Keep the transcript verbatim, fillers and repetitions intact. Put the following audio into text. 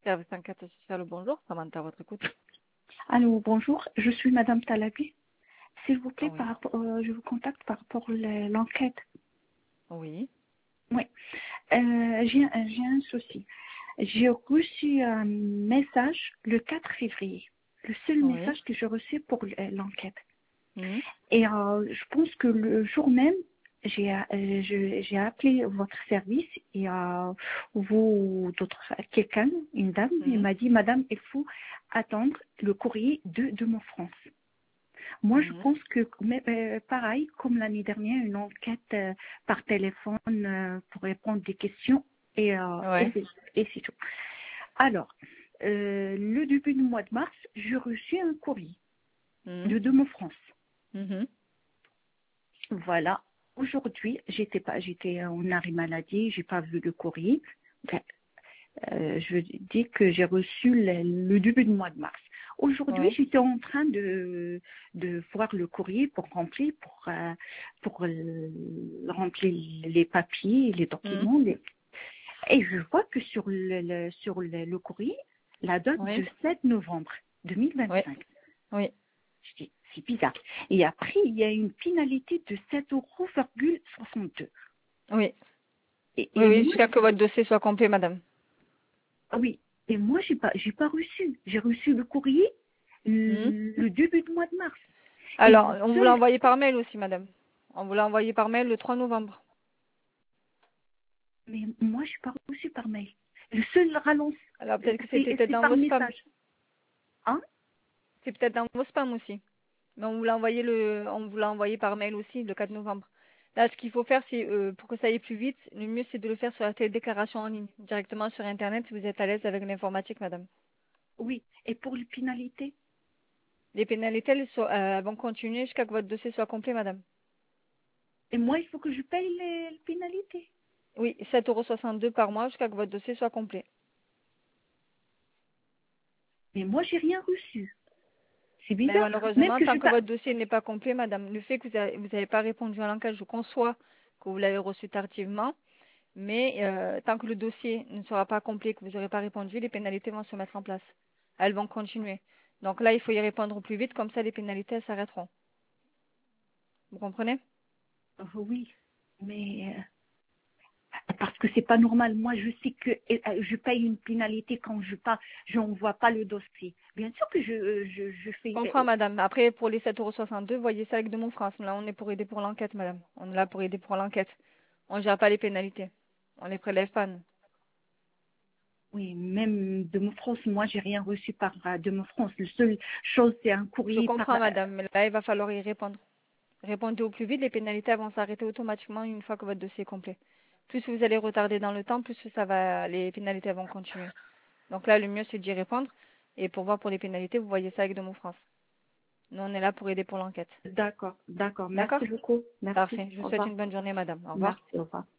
Service enquête sociale, bonjour, Samantha, à votre écoute. Allô, bonjour, je suis Madame Talabi. S'il vous plaît, Oui. par rapport, euh, je vous contacte par rapport à l'enquête. Oui. Oui, euh, j'ai un j'ai un souci. J'ai reçu un message le quatre février, le seul Oui. message que j'ai reçu pour l- l'enquête. Mhm. Et euh, je pense que le jour même, j'ai euh, je- j'ai appelé votre service et euh, vous, d'autres, quelqu'un, une dame, il Mhm. m'a dit, Madame, il faut attendre le courrier de, de mon France. Moi, je Mhm. pense que, mais, euh, pareil, comme l'année dernière, une enquête euh, par téléphone euh, pour répondre des questions et, euh, et Ouais. c'est et c'est tout. Alors, euh, le début du mois de mars, j'ai reçu un courrier Mhm. de Demo France. Mhm. Voilà. Aujourd'hui, j'étais pas, j'étais en arrêt maladie, j'ai pas vu le courrier. Enfin, euh, je dis que j'ai reçu le, le début du mois de mars. Aujourd'hui, Ouais. j'étais en train de, de voir le courrier pour remplir, pour, euh, pour euh, remplir les papiers, les Mhm. documents. les- Et je vois que sur le, le- sur le, le courrier, la date Oui. de sept novembre Oui. deux mille vingt-cinq. Oui. Je dis, c'est bizarre. Et après, il y a une pénalité de sept euros soixante-deux. Oui. Et, Oui, et oui, moi, jusqu'à que votre dossier soit complet, madame. ah oui, et moi, j'ai pas, j'ai pas reçu. J'ai reçu le courrier Mhm. le le début du mois de mars. Et Alors, le on vous l'a seul, envoyé par mail aussi, madame. On vous l'a envoyé par mail le trois novembre. mais moi, j'ai pas reçu par mail. Le seul rallonge, Alors, euh, peut-être que c'était c'est peut-être c'est dans par vos spams. message. Hein? C'est peut-être dans vos spams aussi. Mais on vous l'a envoyé le, on vous l'a envoyé par mail aussi le quatre novembre. Là, ce qu'il faut faire, c'est euh, pour que ça aille plus vite, le mieux c'est de le faire sur la télédéclaration en ligne, directement sur Internet si vous êtes à l'aise avec l'informatique, madame. Oui. Et pour les pénalités? Les pénalités, elles, sont- euh, vont continuer jusqu'à ce que votre dossier soit complet, madame. Et moi, il faut que je paye les, les pénalités. Oui, sept euros soixante-deux par mois jusqu'à ce que votre dossier soit complet. Mais moi, j'ai rien reçu. C'est Mais bizarre. Même malheureusement, que tant je que pas. votre dossier n'est pas complet, madame, le fait que vous n'avez vous avez pas répondu à l'enquête, je conçois que vous l'avez reçu tardivement, mais euh, tant que le dossier ne sera pas complet, que vous n'aurez pas répondu, les pénalités vont se mettre en place. Elles vont continuer. Donc là, il faut y répondre au plus vite, comme ça les pénalités elles s'arrêteront. Vous comprenez? Oh, oui. Mais euh, parce que c'est pas normal. Moi, je sais que euh, je paye une pénalité quand je pas, je n'envoie pas le dossier. Bien sûr que je, euh, je, je Je fais. comprends, euh, madame. Après, pour les sept euros soixante-deux, voyez ça avec de mon France. Là, on est pour aider pour l'enquête, madame. On est là pour aider pour l'enquête. On ne gère pas les pénalités. On les prélève pas, nous. Oui, même de mon France, moi, j'ai rien reçu par euh, de mon France. La seule chose, c'est un Je courrier par. comprends, euh, madame, mais là, il va falloir y répondre. Répondez au plus vite, les pénalités vont s'arrêter automatiquement une fois que votre dossier est complet. Plus vous allez retarder dans le temps, plus ça va, les pénalités vont continuer. Donc là, le mieux, c'est d'y répondre. Et pour voir pour les pénalités, vous voyez ça avec de mon France. Nous, on est là pour aider pour l'enquête. D'accord, d'accord. D'accord? Merci beaucoup. Merci. Parfait. Je vous Au souhaite revoir. une bonne journée, madame. Au revoir. Merci, au revoir.